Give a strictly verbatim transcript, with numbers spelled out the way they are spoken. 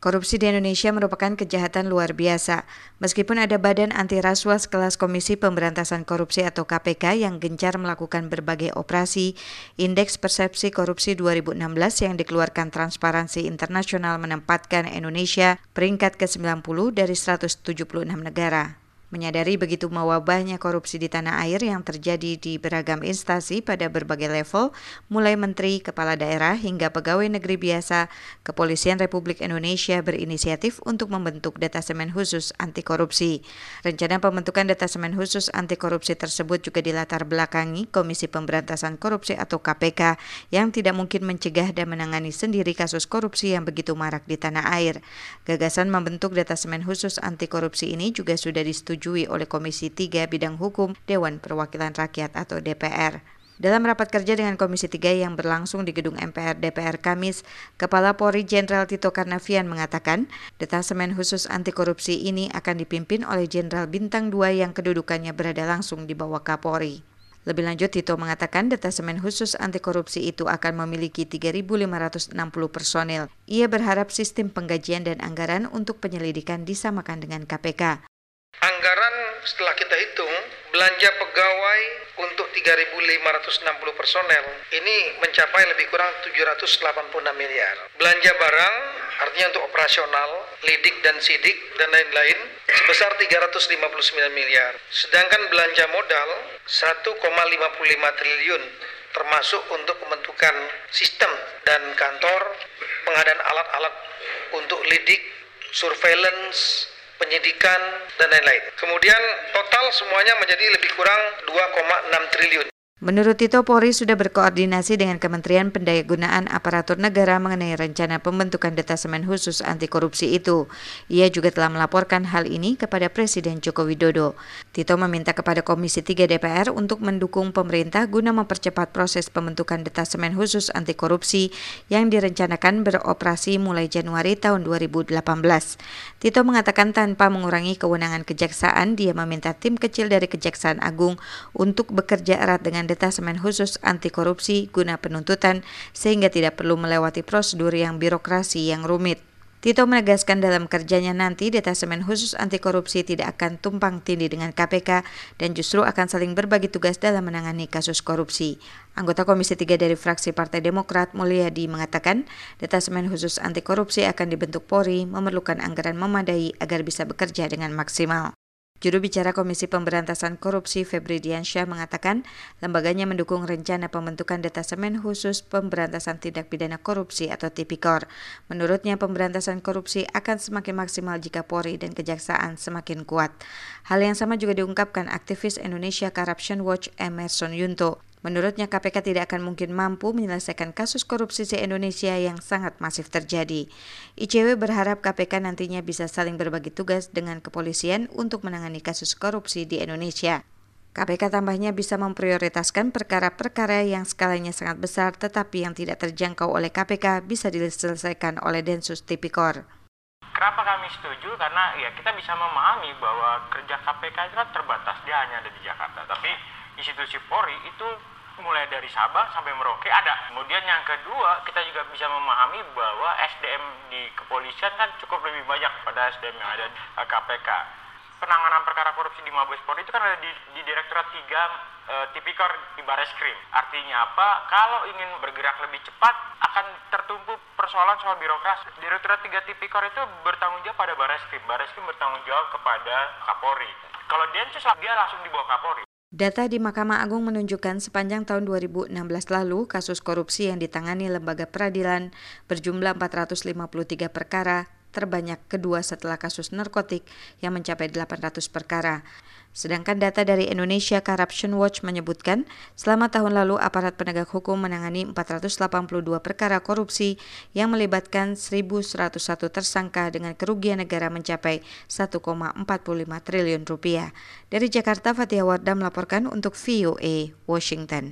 Korupsi di Indonesia merupakan kejahatan luar biasa. Meskipun ada Badan Anti Rasuah sekelas Komisi Pemberantasan Korupsi atau K P K yang gencar melakukan berbagai operasi, Indeks Persepsi Korupsi dua ribu enam belas yang dikeluarkan Transparansi Internasional menempatkan Indonesia peringkat ke sembilan puluh dari seratus tujuh puluh enam negara. Menyadari begitu mewabahnya korupsi di tanah air yang terjadi di beragam instansi pada berbagai level, mulai menteri, kepala daerah, hingga pegawai negeri biasa, Kepolisian Republik Indonesia berinisiatif untuk membentuk detasemen khusus anti korupsi. Rencana pembentukan detasemen khusus anti korupsi tersebut juga dilatar belakangi Komisi Pemberantasan Korupsi atau K P K yang tidak mungkin mencegah dan menangani sendiri kasus korupsi yang begitu marak di tanah air. Gagasan membentuk detasemen khusus anti korupsi ini juga sudah disetujui oleh Komisi tiga Bidang Hukum Dewan Perwakilan Rakyat atau D P R. Dalam rapat kerja dengan Komisi tiga yang berlangsung di gedung M P R D P R Kamis, Kepala Polri Jenderal Tito Karnavian mengatakan detasemen khusus anti korupsi ini akan dipimpin oleh Jenderal Bintang dua yang kedudukannya berada langsung di bawah Kapolri. Lebih lanjut, Tito mengatakan detasemen khusus anti korupsi itu akan memiliki tiga ribu lima ratus enam puluh personil. Ia berharap sistem penggajian dan anggaran untuk penyelidikan disamakan dengan K P K. Anggaran setelah kita hitung, belanja pegawai untuk tiga ribu lima ratus enam puluh personel ini mencapai lebih kurang tujuh ratus delapan puluh enam miliar. Belanja barang, artinya untuk operasional, lidik dan sidik dan lain-lain, sebesar tiga ratus lima puluh sembilan miliar. Sedangkan belanja modal satu koma lima puluh lima triliun, termasuk untuk pembentukan sistem dan kantor, pengadaan alat-alat untuk lidik, surveillance, penyidikan, dan lain-lain. Kemudian total semuanya menjadi lebih kurang dua koma enam triliun. Menurut Tito, Polri sudah berkoordinasi dengan Kementerian Pendayagunaan Aparatur Negara mengenai rencana pembentukan detasemen khusus anti korupsi itu. Ia juga telah melaporkan hal ini kepada Presiden Joko Widodo. Tito meminta kepada Komisi tiga D P R untuk mendukung pemerintah guna mempercepat proses pembentukan detasemen khusus anti korupsi yang direncanakan beroperasi mulai Januari tahun dua ribu delapan belas. Tito mengatakan tanpa mengurangi kewenangan kejaksaan, dia meminta tim kecil dari Kejaksaan Agung untuk bekerja erat dengan detasemen khusus anti korupsi guna penuntutan sehingga tidak perlu melewati prosedur yang birokrasi yang rumit. Tito menegaskan dalam kerjanya nanti detasemen khusus anti korupsi tidak akan tumpang tindih dengan K P K dan justru akan saling berbagi tugas dalam menangani kasus korupsi. Anggota Komisi tiga dari fraksi Partai Demokrat Mulyadi mengatakan detasemen khusus anti korupsi akan dibentuk Polri memerlukan anggaran memadai agar bisa bekerja dengan maksimal. Juru bicara Komisi Pemberantasan Korupsi Febri Diansyah mengatakan lembaganya mendukung rencana pembentukan detasemen khusus pemberantasan tindak pidana korupsi atau Tipikor. Menurutnya pemberantasan korupsi akan semakin maksimal jika Polri dan Kejaksaan semakin kuat. Hal yang sama juga diungkapkan aktivis Indonesia Corruption Watch Emerson Yunto. Menurutnya K P K tidak akan mungkin mampu menyelesaikan kasus korupsi di Indonesia yang sangat masif terjadi. I C W berharap K P K nantinya bisa saling berbagi tugas dengan kepolisian untuk menangani kasus korupsi di Indonesia. K P K tambahnya bisa memprioritaskan perkara-perkara yang skalanya sangat besar tetapi yang tidak terjangkau oleh K P K bisa diselesaikan oleh Densus Tipikor. Kenapa kami setuju? Karena ya kita bisa memahami bahwa kerja K P K itu kan terbatas, dia hanya ada di Jakarta. Tapi institusi Polri itu mulai dari Sabang sampai Merauke ada. Kemudian yang kedua, kita juga bisa memahami bahwa S D M di kepolisian kan cukup lebih banyak pada S D M yang ada di K P K. Penanganan perkara korupsi di Mabes Polri itu kan ada di, di Direktorat tiga e, Tipikor di Bareskrim. Artinya apa? Kalau ingin bergerak lebih cepat akan tertumpu persoalan soal birokrasi. Direktorat tiga Tipikor itu bertanggung jawab pada Bareskrim. Bareskrim bertanggung jawab kepada Kapolri. Kalau Densus dia langsung di bawah Kapolri. Data di Mahkamah Agung menunjukkan sepanjang tahun dua ribu enam belas lalu, kasus korupsi yang ditangani lembaga peradilan berjumlah empat ratus lima puluh tiga perkara, terbanyak kedua setelah kasus narkotik yang mencapai delapan ratus perkara. Sedangkan data dari Indonesia Corruption Watch menyebutkan, selama tahun lalu aparat penegak hukum menangani empat ratus delapan puluh dua perkara korupsi yang melibatkan seribu seratus satu tersangka dengan kerugian negara mencapai satu koma empat puluh lima triliun rupiah. Dari Jakarta, Fathia Wardah melaporkan untuk V O A Washington.